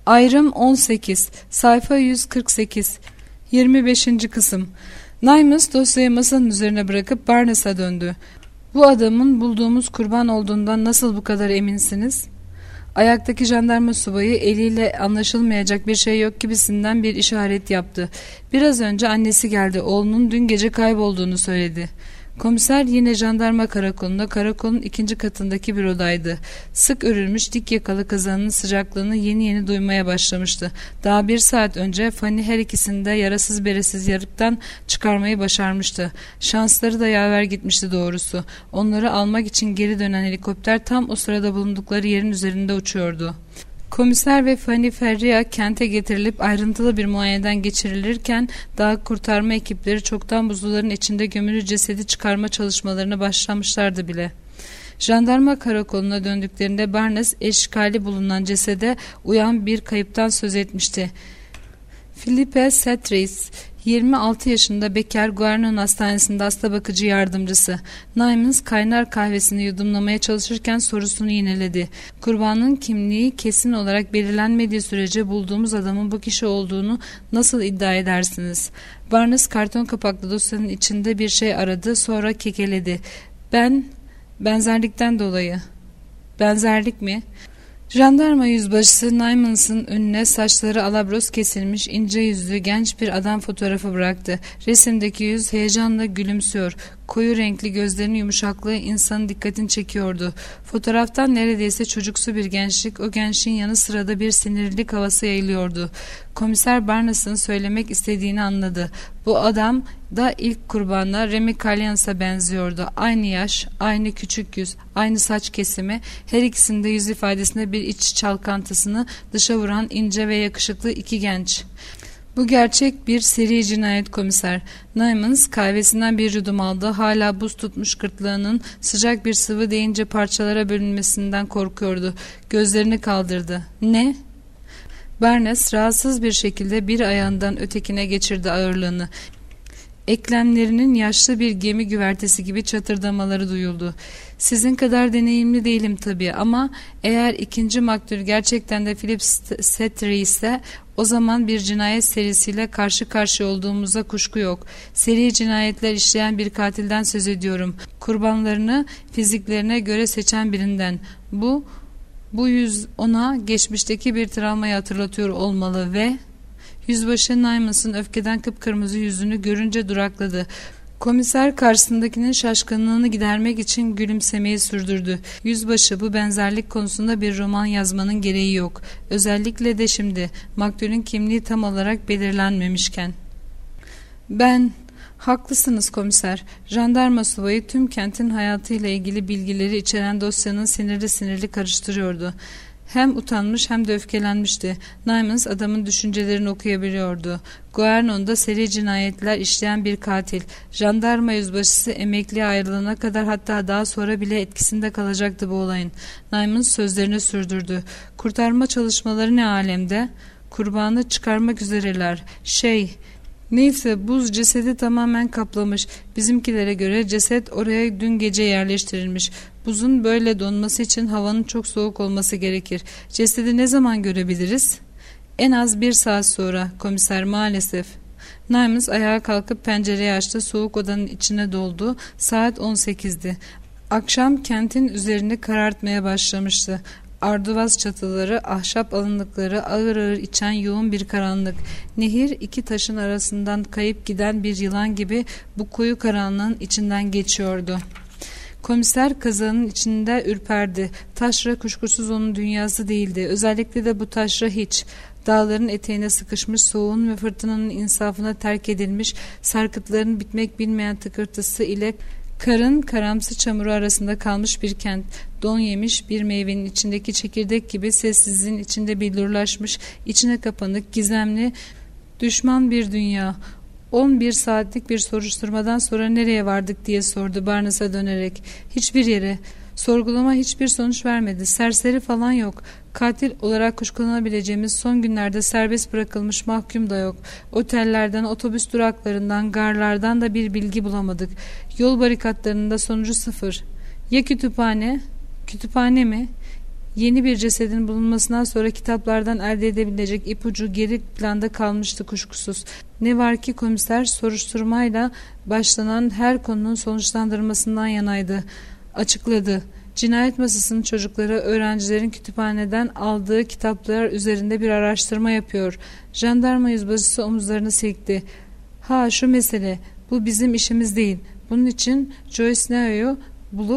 Ayrım 18, sayfa 148, 25. kısım. Nymus dosyayı masanın üzerine bırakıp Barnes'a döndü. Bu adamın bulduğumuz kurban olduğundan nasıl bu kadar eminsiniz? Ayaktaki jandarma subayı eliyle anlaşılmayacak bir şey yok gibisinden bir işaret yaptı. Biraz önce annesi geldi, oğlunun dün gece kaybolduğunu söyledi. Komiser yine jandarma karakolunda, karakolun 2. katındaki bir odaydı. Sık örülmüş dik yakalı kazanın sıcaklığını yeni duymaya başlamıştı. Daha 1 saat önce Fanny her ikisini de yarasız beresiz yarıktan çıkarmayı başarmıştı. Şansları da yaver gitmişti doğrusu. Onları almak için geri dönen helikopter tam o sırada bulundukları yerin üzerinde uçuyordu. Komiser ve Fanny Ferrier kente getirilip ayrıntılı bir muayeneden geçirilirken daha kurtarma ekipleri çoktan buzulların içinde gömülü cesedi çıkarma çalışmalarına başlamışlardı bile. Jandarma karakoluna döndüklerinde Barnes eşkali bulunan cesede uyan bir kayıptan söz etmişti. Philippe Setris, 26 yaşında bekar, Guernsey Hastanesi'nde hasta bakıcı yardımcısı. Nymus kaynar kahvesini yudumlamaya çalışırken sorusunu yineledi. Kurbanın kimliği kesin olarak belirlenmediği sürece bulduğumuz adamın bu kişi olduğunu nasıl iddia edersiniz? Barnes karton kapaklı dosyanın içinde bir şey aradı, sonra kekeledi. Benzerlikten dolayı. Benzerlik mi? Jandarma yüzbaşısı Nymus'un önüne saçları alabros kesilmiş, ince yüzlü genç bir adam fotoğrafı bıraktı. Resimdeki yüz heyecanla gülümsüyor. Koyu renkli gözlerinin yumuşaklığı insanın dikkatini çekiyordu. Fotoğraftan neredeyse çocuksu bir gençlik, o gençliğin yanı sırada bir sinirlilik havası yayılıyordu. Komiser Barnes'ın söylemek istediğini anladı. Bu adam da ilk kurbanla Remy Caliens'a benziyordu. Aynı yaş, aynı küçük yüz, aynı saç kesimi, her ikisinde yüz ifadesinde bir iç çalkantısını dışa vuran ince ve yakışıklı iki genç. Bu gerçek bir seri cinayet komiser. Nymus kahvesinden bir yudum aldı. Hala buz tutmuş gırtlağının sıcak bir sıvı değince parçalara bölünmesinden korkuyordu. Gözlerini kaldırdı. Ne? Barnes rahatsız bir şekilde bir ayağından ötekine geçirdi ağırlığını. Eklemlerinin yaşlı bir gemi güvertesi gibi çatırdamaları duyuldu. Sizin kadar deneyimli değilim tabii ama eğer ikinci maktul gerçekten de Philip Setris ise o zaman bir cinayet serisiyle karşı karşıya olduğumuza kuşku yok. Seri cinayetler işleyen bir katilden söz ediyorum. Kurbanlarını fiziklerine göre seçen birinden. Bu yüz ona geçmişteki bir travmayı hatırlatıyor olmalı ve... Yüzbaşı Nymus'un öfkeden kıpkırmızı yüzünü görünce durakladı. Komiser karşısındakinin şaşkınlığını gidermek için gülümsemeyi sürdürdü. Yüzbaşı, bu benzerlik konusunda bir roman yazmanın gereği yok. Özellikle de şimdi, maktulün kimliği tam olarak belirlenmemişken. Haklısınız komiser. Jandarma subayı tüm kentin hayatıyla ilgili bilgileri içeren dosyanın sinirli karıştırıyordu. Hem utanmış hem de öfkelenmişti. Nymus adamın düşüncelerini okuyabiliyordu. Guernsey'de seri cinayetler işleyen bir katil. Jandarma yüzbaşısı emekliye ayrılana kadar, hatta daha sonra bile etkisinde kalacaktı bu olayın. Nymus sözlerini sürdürdü. Kurtarma çalışmaları ne alemde? Kurbanı çıkarmak üzereler. Neyse, buz cesedi tamamen kaplamış. Bizimkilere göre ceset oraya dün gece yerleştirilmiş. Buzun böyle donması için havanın çok soğuk olması gerekir. Cesedi ne zaman görebiliriz? En az 1 saat sonra, komiser, maalesef. Nymus ayağa kalkıp pencereyi açtı. Soğuk odanın içine doldu. Saat 18'di. Akşam kentin üzerini karartmaya başlamıştı. Arduvaz çatıları, ahşap alınlıkları, ağır içen yoğun bir karanlık. Nehir 2 taşın arasından kayıp giden bir yılan gibi bu koyu karanlığın içinden geçiyordu. Komiser kazanın içinde ürperdi. Taşra kuşkusuz onun dünyası değildi. Özellikle de bu taşra hiç. Dağların eteğine sıkışmış, soğuğun ve fırtınanın insafına terk edilmiş, sarkıtların bitmek bilmeyen tıkırtısı ile karın karamsı çamuru arasında kalmış bir kent. Don yemiş bir meyvenin içindeki çekirdek gibi sessizliğin içinde billurlaşmış, içine kapanık, gizemli, düşman bir dünya. 11 saatlik bir soruşturmadan sonra nereye vardık diye sordu Barnes'a dönerek. Hiçbir yere. Sorgulama hiçbir sonuç vermedi. Serseri falan yok. Katil olarak kuşkulanabileceğimiz son günlerde serbest bırakılmış mahkum da yok. Otellerden, otobüs duraklarından, garlardan da bir bilgi bulamadık. Yol barikatlarında sonucu 0. Ya kütüphane? Kütüphane mi? Yeni bir cesedin bulunmasından sonra kitaplardan elde edebilecek ipucu geri planda kalmıştı kuşkusuz. Ne var ki komiser soruşturmayla başlanan her konunun sonuçlandırılmasından yanaydı. Açıkladı. Cinayet masasının çocukları öğrencilerin kütüphaneden aldığı kitaplar üzerinde bir araştırma yapıyor. Jandarma yüzbaşısı omuzlarını silkti. Ha şu mesele, bu bizim işimiz değil. Bunun için Joyce Neo'yu bulup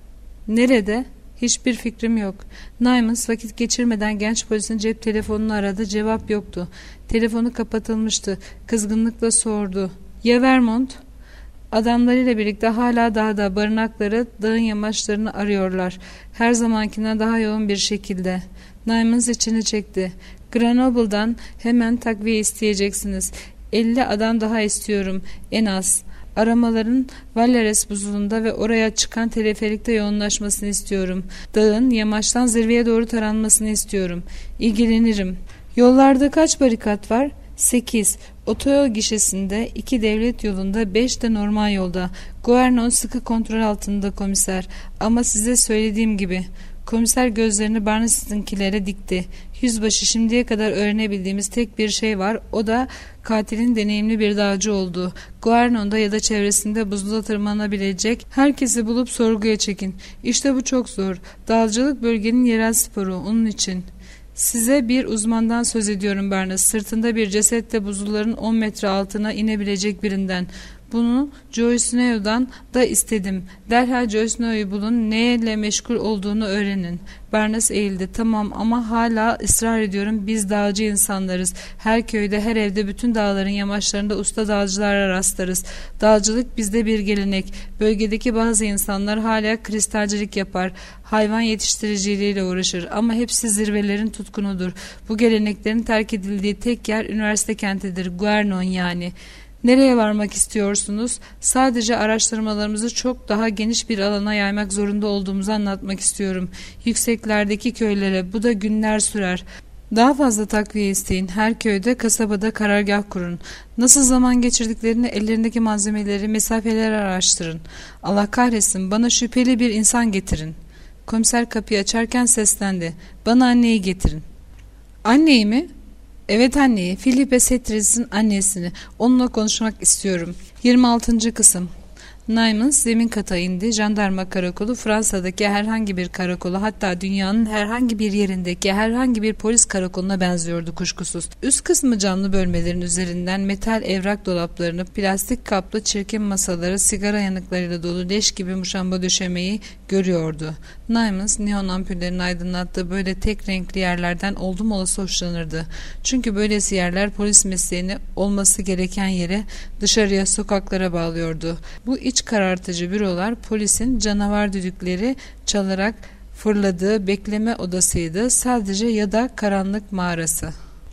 nerede? Hiçbir fikrim yok. Nymans vakit geçirmeden genç polisin cep telefonunu aradı. Cevap yoktu. Telefonu kapatılmıştı. Kızgınlıkla sordu. Ya Vermont? Adamlarıyla birlikte hala dağda, barınakları, dağın yamaçlarını arıyorlar. Her zamankinden daha yoğun bir şekilde. Nymans içini çekti. Grenoble'dan hemen takviye isteyeceksiniz. 50 adam daha istiyorum en az. Aramaların Valleres buzulunda ve oraya çıkan teleferikte yoğunlaşmasını istiyorum. Dağın yamaçtan zirveye doğru taranmasını istiyorum. İlgilenirim. Yollarda kaç barikat var? 8. Otoyol gişesinde, 2 devlet yolunda, 5 de normal yolda. Guernon sıkı kontrol altında komiser. Ama size söylediğim gibi. Komiser gözlerini Barnes'ınkilere dikti. Yüzbaşı, şimdiye kadar öğrenebildiğimiz tek bir şey var. O da katilin deneyimli bir dağcı olduğu. Guernon'da ya da çevresinde buzula tırmanabilecek herkesi bulup sorguya çekin. İşte bu çok zor. Dağcılık bölgenin yerel sporu. Onun için. Size bir uzmandan söz ediyorum Barnes. Sırtında bir cesetle buzulların 10 metre altına inebilecek birinden. Bunu Joyce Neo'dan da istedim. Derhal Joyce Neo'yu bulun, neyle meşgul olduğunu öğrenin. Barnes eğildi. Tamam ama hala ısrar ediyorum, biz dağcı insanlarız. Her köyde, her evde, bütün dağların yamaçlarında usta dağcılara rastlarız. Dağcılık bizde bir gelenek. Bölgedeki bazı insanlar hala kristalcilik yapar. Hayvan yetiştiriciliğiyle uğraşır ama hepsi zirvelerin tutkunudur. Bu geleneklerin terk edildiği tek yer üniversite kentidir. Guernon yani. Nereye varmak istiyorsunuz? Sadece araştırmalarımızı çok daha geniş bir alana yaymak zorunda olduğumuzu anlatmak istiyorum. Yükseklerdeki köylere, bu da günler sürer. Daha fazla takviye isteyin. Her köyde, kasabada karargah kurun. Nasıl zaman geçirdiklerini, ellerindeki malzemeleri, mesafeleri araştırın. Allah kahretsin, bana şüpheli bir insan getirin. Komiser kapıyı açarken seslendi. Bana anneyi getirin. Anneyi mi? Evet anneyi, Philippe Setris'in annesini. Onunla konuşmak istiyorum. 26. kısım. Nymans zemin kata indi. Jandarma karakolu Fransa'daki herhangi bir karakolu, hatta dünyanın herhangi bir yerindeki herhangi bir polis karakoluna benziyordu kuşkusuz. Üst kısmı camlı bölmelerin üzerinden metal evrak dolaplarını, plastik kaplı çirkin masaları, sigara yanıklarıyla dolu leş gibi muşamba döşemeyi görüyordu. Nymans neon ampullerin aydınlattığı böyle tek renkli yerlerden oldum olası hoşlanırdı. Çünkü böylesi yerler polis mesleğini olması gereken yere, dışarıya, sokaklara bağlıyordu. Bu iç karartıcı bürolar polisin canavar düdükleri çalarak fırladığı bekleme odasıydı, sadece ya da karanlık mağarası.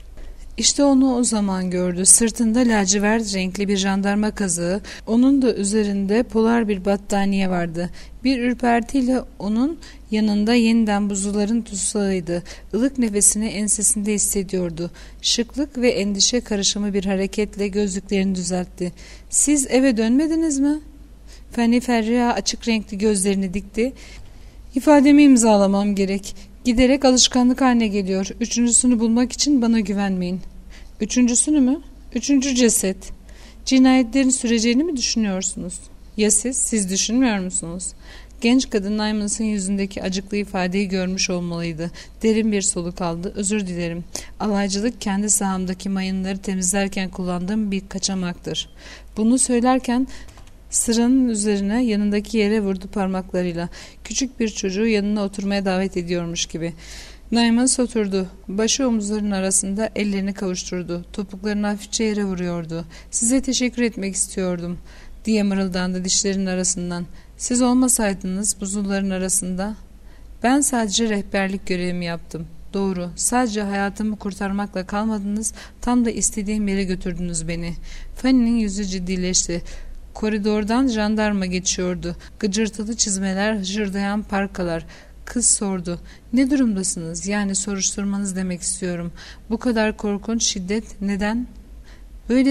İşte onu o zaman gördü. Sırtında lacivert renkli bir jandarma kazığı, onun da üzerinde polar bir battaniye vardı. Bir ürpertiyle onun yanında yeniden buzulların tutsağıydı. Ilık nefesini ensesinde hissediyordu. Şıklık ve endişe karışımı bir hareketle gözlüklerini düzeltti. Siz eve dönmediniz mi? Fanny Ferria açık renkli gözlerini dikti. İfademi imzalamam gerek. Giderek alışkanlık haline geliyor. Üçüncüsünü bulmak için bana güvenmeyin. Üçüncüsünü mü? Üçüncü ceset. Cinayetlerin süreceğini mi düşünüyorsunuz? Ya siz düşünmüyor musunuz? Genç kadın Nymans'ın yüzündeki acıklı ifadeyi görmüş olmalıydı. Derin bir soluk aldı. Özür dilerim. Alaycılık kendi sahamdaki mayınları temizlerken kullandığım bir kaçamaktır. Bunu söylerken sıranın üzerine, yanındaki yere vurdu parmaklarıyla. Küçük bir çocuğu yanına oturmaya davet ediyormuş gibi. Nymans oturdu. Başı omuzlarının arasında ellerini kavuşturdu. Topuklarını hafifçe yere vuruyordu. Size teşekkür etmek istiyordum diye mırıldandı dişlerinin arasından. Siz olmasaydınız buzulların arasında. Ben sadece rehberlik görevimi yaptım. Doğru, sadece hayatımı kurtarmakla kalmadınız, tam da istediğim yere götürdünüz beni. Fanny'nin yüzü ciddileşti. Koridordan jandarma geçiyordu. Gıcırtılı çizmeler, hıçırdayan parkalar. Kız sordu. Ne durumdasınız? Yani soruşturmanız demek istiyorum. Bu kadar korkunç şiddet neden?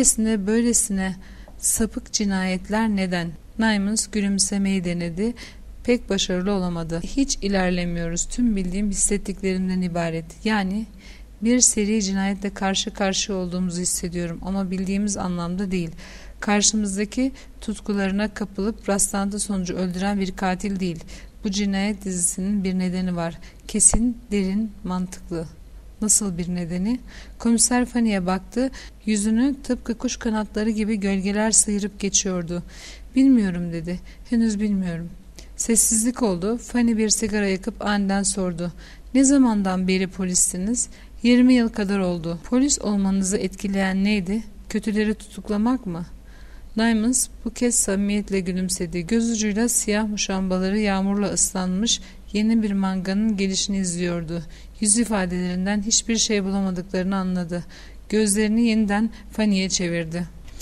Böylesine sapık cinayetler neden? Nymans gülümsemeyi denedi. Pek başarılı olamadı. Hiç ilerlemiyoruz. Tüm bildiğim hissettiklerimden ibaret. Yani bir seri cinayetle karşı karşıya olduğumuzu hissediyorum ama bildiğimiz anlamda değil. Karşımızdaki tutkularına kapılıp rastlantı sonucu öldüren bir katil değil. Bu cinayet dizisinin bir nedeni var. Kesin, derin, mantıklı. Nasıl bir nedeni? Komiser Fanny'e baktı. Yüzünü tıpkı kuş kanatları gibi gölgeler sıyırıp geçiyordu. Bilmiyorum dedi. Henüz bilmiyorum. Sessizlik oldu. Fanny bir sigara yakıp aniden sordu. Ne zamandan beri polissiniz? 20 yıl kadar oldu. Polis olmanızı etkileyen neydi? Kötüleri tutuklamak mı? Nymans bu kez samimiyetle gülümsedi. Göz ucuyla siyah muşambaları yağmurla ıslanmış yeni bir manganın gelişini izliyordu. Yüz ifadelerinden hiçbir şey bulamadıklarını anladı. Gözlerini yeniden Fanny'e çevirdi.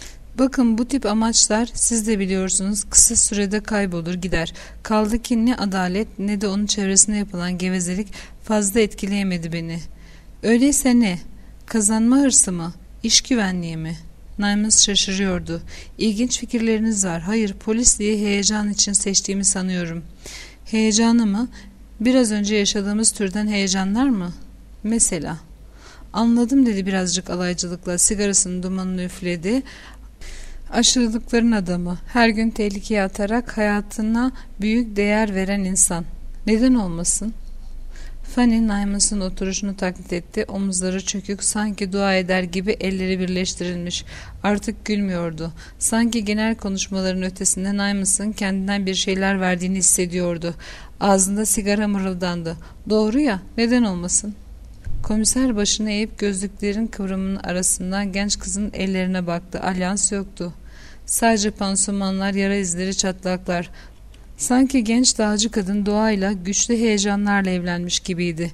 Bakın bu tip amaçlar siz de biliyorsunuz kısa sürede kaybolur gider. Kaldı ki ne adalet ne de onun çevresinde yapılan gevezelik fazla etkileyemedi beni. Öyleyse ne? Kazanma hırsı mı? İş güvenliği mi? Nymans şaşırıyordu. İlginç fikirleriniz var. Hayır, polis diye heyecan için seçtiğimi sanıyorum. Heyecanı mı? Biraz önce yaşadığımız türden heyecanlar mı? Mesela. Anladım dedi birazcık alaycılıkla. Sigarasının dumanını üfledi. Aşırılıkların adamı. Her gün tehlikeye atarak hayatına büyük değer veren insan. Neden olmasın? Fanny Nymans'ın oturuşunu taklit etti. Omuzları çökük, sanki dua eder gibi elleri birleştirilmiş. Artık gülmüyordu. Sanki genel konuşmaların ötesinde Nymans'ın kendinden bir şeyler verdiğini hissediyordu. Ağzında sigara mırıldandı. Doğru ya, neden olmasın? Komiser başını eğip gözlüklerin kıvrımının arasından genç kızın ellerine baktı. Alyans yoktu. Sadece pansumanlar, yara izleri, çatlaklar. Sanki genç dağcı kadın doğayla, güçlü heyecanlarla evlenmiş gibiydi.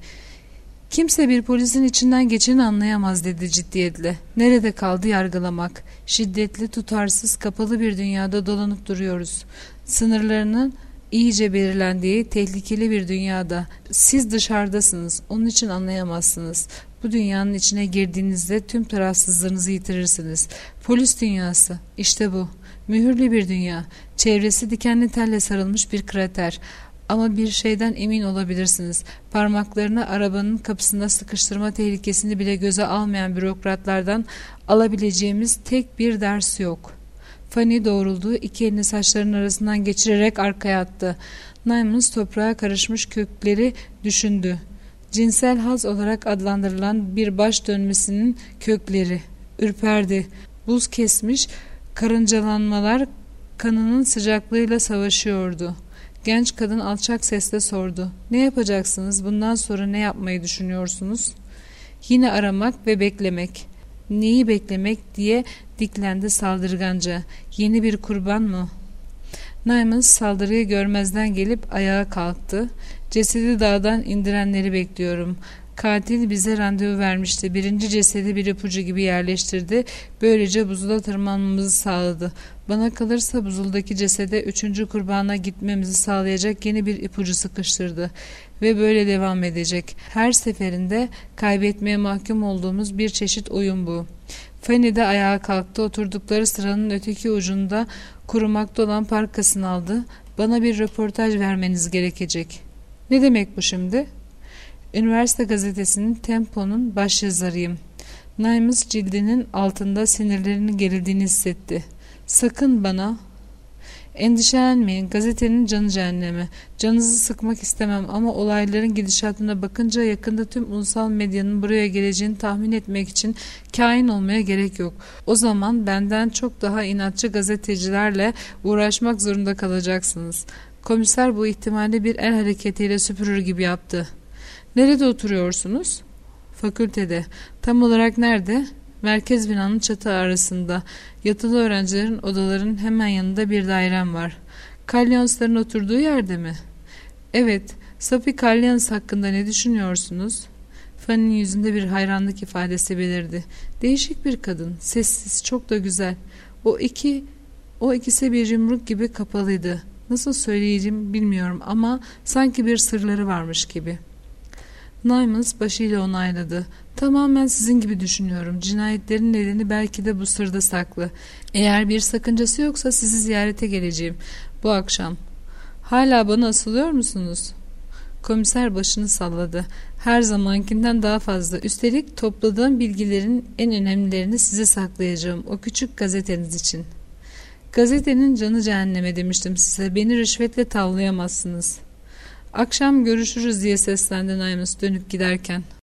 Kimse bir polisin içinden geçeni anlayamaz dedi ciddiyetle. Nerede kaldı yargılamak? Şiddetli, tutarsız, kapalı bir dünyada dolanıp duruyoruz. Sınırlarının iyice belirlendiği tehlikeli bir dünyada. Siz dışarıdasınız, onun için anlayamazsınız. Bu dünyanın içine girdiğinizde tüm tarafsızlığınızı yitirirsiniz. Polis dünyası, işte bu. Mühürlü bir dünya, çevresi dikenli telle sarılmış bir krater. Ama bir şeyden emin olabilirsiniz. Parmaklarını arabanın kapısında sıkıştırma tehlikesini bile göze almayan bürokratlardan alabileceğimiz tek bir ders yok. Fanny doğruldu, iki elini saçlarının arasından geçirerek arkaya attı. Nymans toprağa karışmış kökleri düşündü. Cinsel haz olarak adlandırılan bir baş dönmesinin kökleri. Ürperdi. Buz kesmiş, karıncalanmalar kanının sıcaklığıyla savaşıyordu. Genç kadın alçak sesle sordu. Ne yapacaksınız? Bundan sonra ne yapmayı düşünüyorsunuz? Yine aramak ve beklemek. Neyi beklemek diye diklendi saldırganca. Yeni bir kurban mı? Nymans saldırıyı görmezden gelip ayağa kalktı. Cesedi dağdan indirenleri bekliyorum. Katil bize randevu vermişti. Birinci cesedi bir ipucu gibi yerleştirdi. Böylece buzula tırmanmamızı sağladı. Bana kalırsa buzuldaki cesede üçüncü kurbana gitmemizi sağlayacak yeni bir ipucu sıkıştırdı. Ve böyle devam edecek. Her seferinde kaybetmeye mahkum olduğumuz bir çeşit oyun bu. Fanny de ayağa kalktı. Oturdukları sıranın öteki ucunda kurumakta olan parkasını aldı. Bana bir röportaj vermeniz gerekecek. Ne demek bu şimdi? Üniversite gazetesinin Tempo'nun başyazarıyım. Nymans cildinin altında sinirlerinin gerildiğini hissetti. Sakın bana... Endişelenmeyin, gazetenin canı cehenneme. Canınızı sıkmak istemem ama olayların gidişatına bakınca yakında tüm ulusal medyanın buraya geleceğini tahmin etmek için kain olmaya gerek yok. O zaman benden çok daha inatçı gazetecilerle uğraşmak zorunda kalacaksınız. Komiser bu ihtimali bir el hareketiyle süpürür gibi yaptı. Nerede oturuyorsunuz? Fakültede. Tam olarak nerede? Merkez binanın çatı arasında. Yatılı öğrencilerin odalarının hemen yanında bir dairem var. Kalyonsların oturduğu yerde mi? Evet. Sophie Kalyans hakkında ne düşünüyorsunuz? Fanny'nin yüzünde bir hayranlık ifadesi belirdi. Değişik bir kadın. Sessiz, çok da güzel. O ikisi bir yumruk gibi kapalıydı. Nasıl söyleyeceğim bilmiyorum ama sanki bir sırları varmış gibi. Nymans başıyla onayladı. Tamamen sizin gibi düşünüyorum. Cinayetlerin nedeni belki de bu sırda saklı. Eğer bir sakıncası yoksa sizi ziyarete geleceğim. Bu akşam. Hala bana asılıyor musunuz? Komiser başını salladı. Her zamankinden daha fazla. Üstelik topladığım bilgilerin en önemlilerini size saklayacağım. O küçük gazeteniz için. Gazetenin canı cehenneme demiştim size. Beni rüşvetle tavlayamazsınız. Akşam görüşürüz diye seslendi Nimes dönüp giderken.